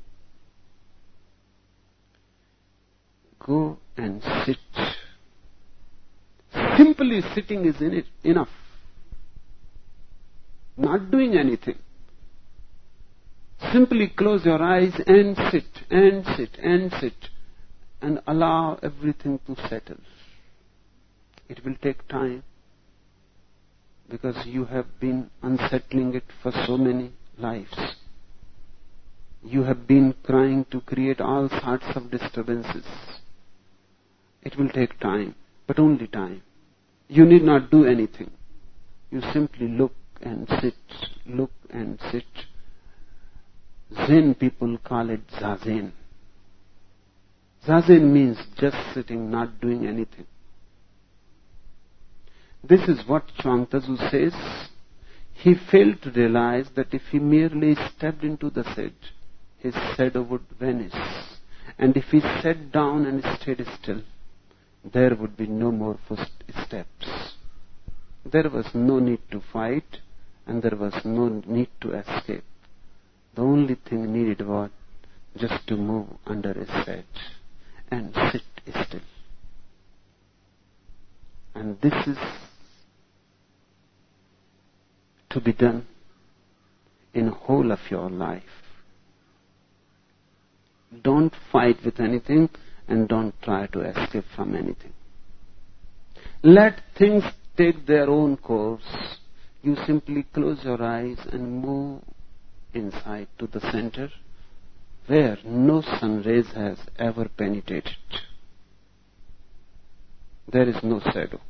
Go and sit. Simply sitting is in it enough. Not doing anything. Simply close your eyes and sit, and sit, and sit, and allow everything to settle. It will take time, because you have been unsettling it for so many lives. You have been trying to create all sorts of disturbances. It will take time, but only time. You need not do anything. You simply look and sit, look and sit. Zen people call it Zazen. Zazen means just sitting, not doing anything. This is what Chuang Tzu says. He failed to realize that if he merely stepped into the sedge, his shadow would vanish. And if he sat down and stayed still, there would be no more footsteps. There was no need to fight, and there was no need to escape. The only thing needed was just to move under a sedge and sit still. And this is to be done in whole of your life. Don't fight with anything, and don't try to escape from anything. Let things take their own course. You simply close your eyes and move inside to the center, where no sun rays has ever penetrated. There is no shadow.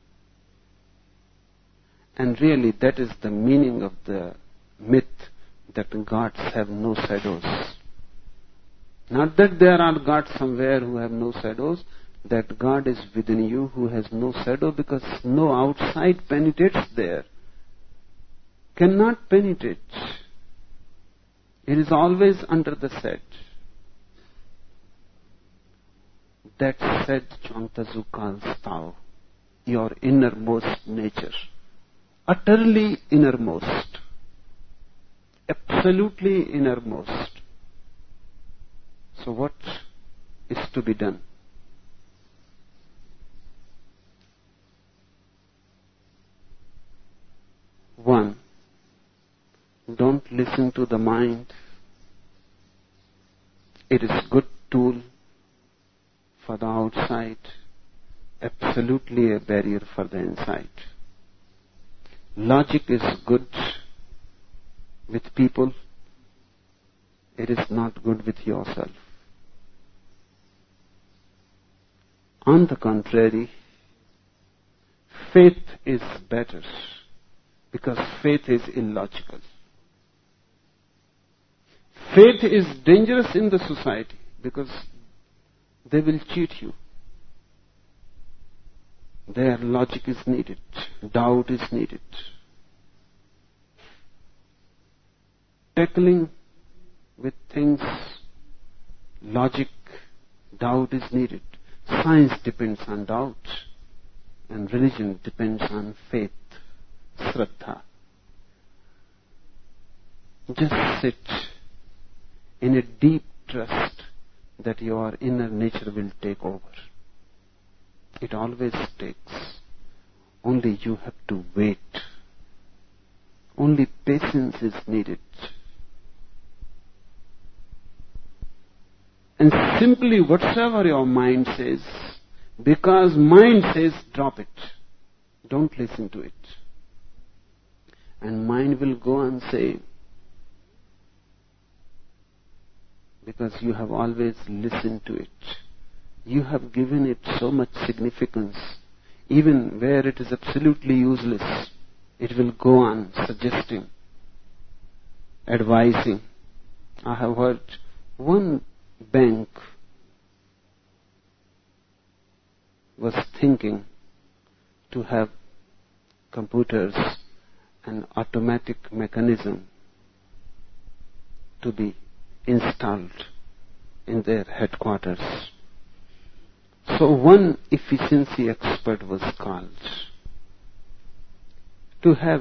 And really that is the meaning of the myth that gods have no shadows. Not that there are gods somewhere who have no shadows, that God is within you who has no shadow, because no outside penetrates there. Cannot penetrate. It is always under the sedge. That sedge Chuangtazu calls Tao, your innermost nature. Utterly innermost. Absolutely innermost. So what is to be done? One, don't listen to the mind. It is a good tool for the outside, absolutely a barrier for the inside. Logic is good with people. It is not good with yourself. On the contrary, faith is better, because faith is illogical. Faith is dangerous in the society because they will cheat you. Their logic is needed. Doubt is needed. Tackling with things, logic, doubt is needed. Science depends on doubt, and religion depends on faith, Shraddha. Just sit in a deep trust that your inner nature will take over. It always takes. Only you have to wait. Only patience is needed. And simply whatsoever your mind says, because mind says, drop it. Don't listen to it. And mind will go and say, because you have always listened to it. You have given it so much significance. Even where it is absolutely useless, it will go on suggesting, advising. I have heard one bank was thinking to have computers and automatic mechanism to be installed in their headquarters. So one efficiency expert was called to have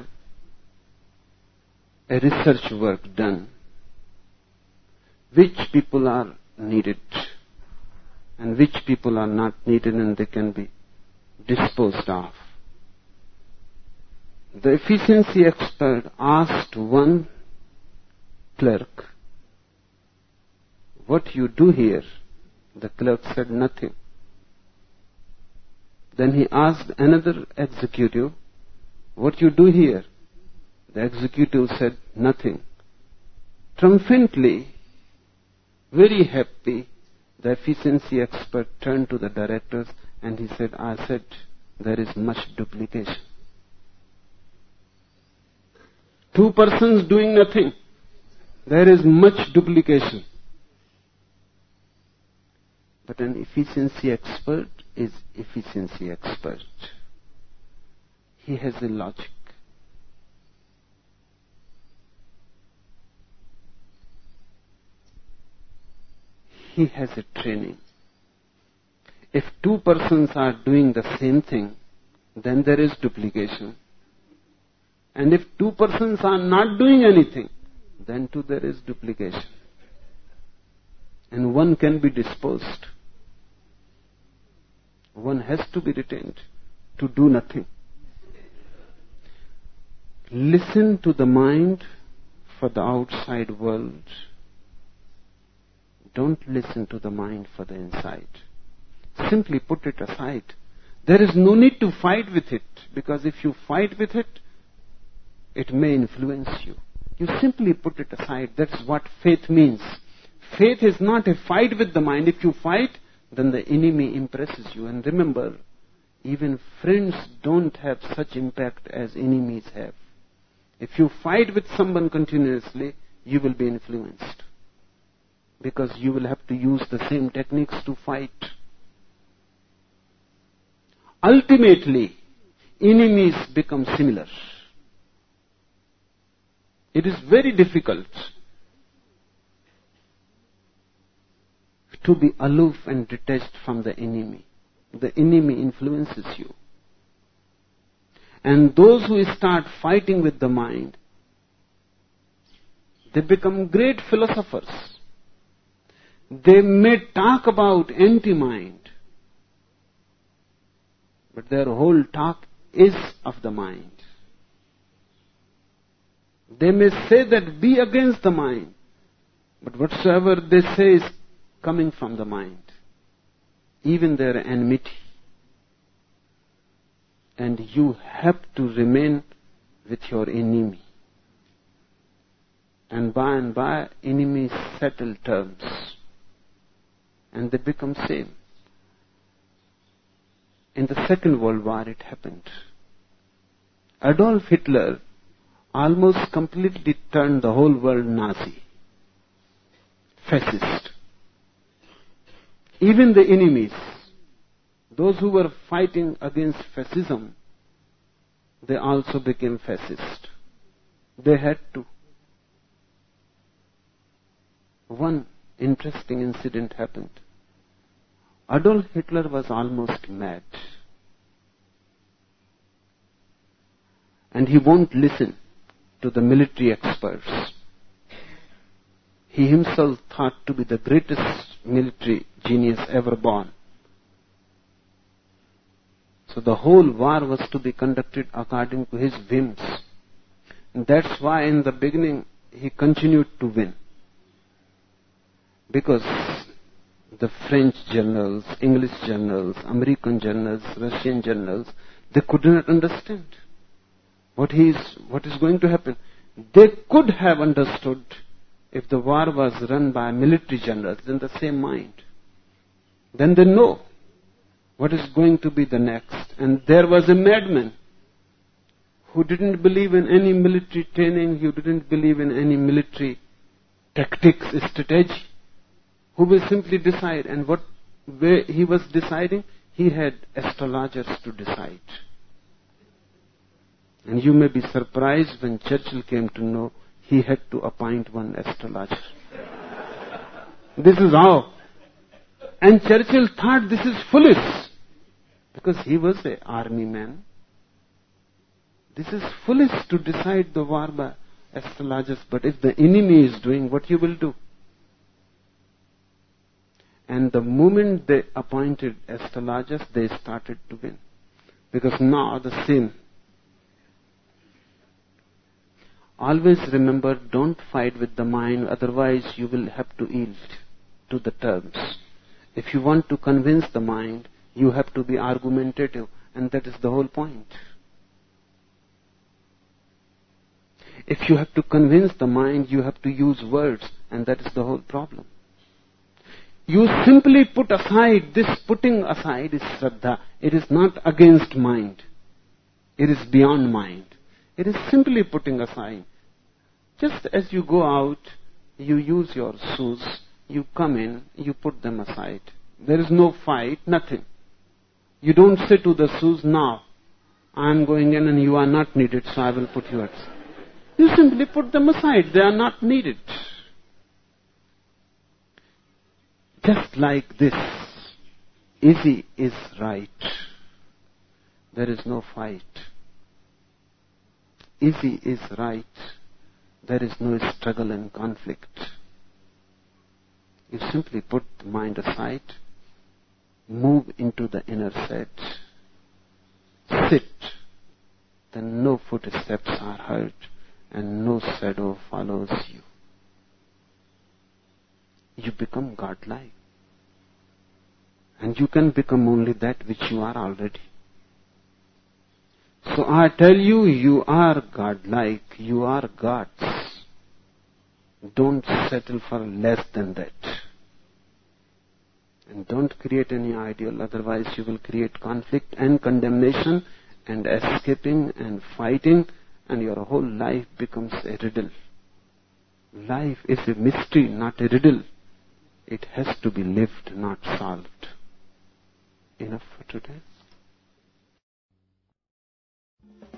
a research work done, which people are needed and which people are not needed, and they can be disposed of. The efficiency expert asked one clerk, what you do here? The clerk said, nothing. Then he asked another executive, what you do here? The executive said, nothing. Triumphantly, very happy, the efficiency expert turned to the directors and he said, I said, there is much duplication. Two persons doing nothing. There is much duplication. But an efficiency expert is efficiency expert. He has a logic. He has a training. If two persons are doing the same thing, then there is duplication. And if two persons are not doing anything, then too there is duplication. And one can be disposed. One has to be retained to do nothing. Listen to the mind for the outside world. Don't listen to the mind for the inside. Simply put it aside. There is no need to fight with it, because if you fight with it, it may influence you. You simply put it aside. That's what faith means. Faith is not a fight with the mind. If you fight, then the enemy impresses you. And remember, even friends don't have such impact as enemies have. If you fight with someone continuously, you will be influenced. because you will have to use the same techniques to fight. Ultimately, enemies become similar. It is very difficult to be aloof and detached from the enemy. The enemy influences you. And those who start fighting with the mind, they become great philosophers. They may talk about anti-mind, but their whole talk is of the mind. They may say that be against the mind, but whatsoever they say is coming from the mind, even their enmity. And you have to remain with your enemy. And by and by, enemies settle terms, and they become same. In the Second World War, it happened. Adolf Hitler almost completely turned the whole world Nazi, fascist. Even the enemies, those who were fighting against fascism, they also became fascist. They had to. One interesting incident happened. Adolf Hitler was almost mad. And he won't listen to the military experts. He himself thought to be the greatest military genius ever born. So the whole war was to be conducted according to his whims. And that's why in the beginning he continued to win. Because the French generals, English generals, American generals, Russian generals, they could not understand what he is, what is going to happen. They could have understood if the war was run by military generals in the same mind. Then they know what is going to be the next. And there was a madman who didn't believe in any military training, who didn't believe in any military tactics, strategy, who will simply decide. And what way he was deciding, he had astrologers to decide. And you may be surprised when Churchill came to know he had to appoint one astrologer. This is how. And Churchill thought this is foolish, because he was an army man. This is foolish to decide the war by astrologers, but if the enemy is doing, what you will do? And the moment they appointed astrologers, they started to win. Because now the same. Always remember, don't fight with the mind, otherwise you will have to yield to the terms. If you want to convince the mind, you have to be argumentative, and that is the whole point. If you have to convince the mind, you have to use words, and that is the whole problem. You simply put aside, this putting aside is Shraddha. It is not against mind. It is beyond mind. It is simply putting aside. Just as you go out, you use your shoes, you come in, you put them aside. There is no fight, nothing. You don't say to the shoes, now, I am going in and you are not needed, so I will put you aside. You simply put them aside. They are not needed. Just like this, easy is right. There is no fight. Easy is right. There is no struggle and conflict. You simply put the mind aside, move into the inner set, sit, then no footsteps are heard and no shadow follows you. You become godlike. And you can become only that which you are already. So I tell you, you are godlike, you are gods. Don't settle for less than that. And don't create any ideal, otherwise you will create conflict and condemnation and escaping and fighting, and your whole life becomes a riddle. Life is a mystery, not a riddle. It has to be lived, not solved. Enough for today.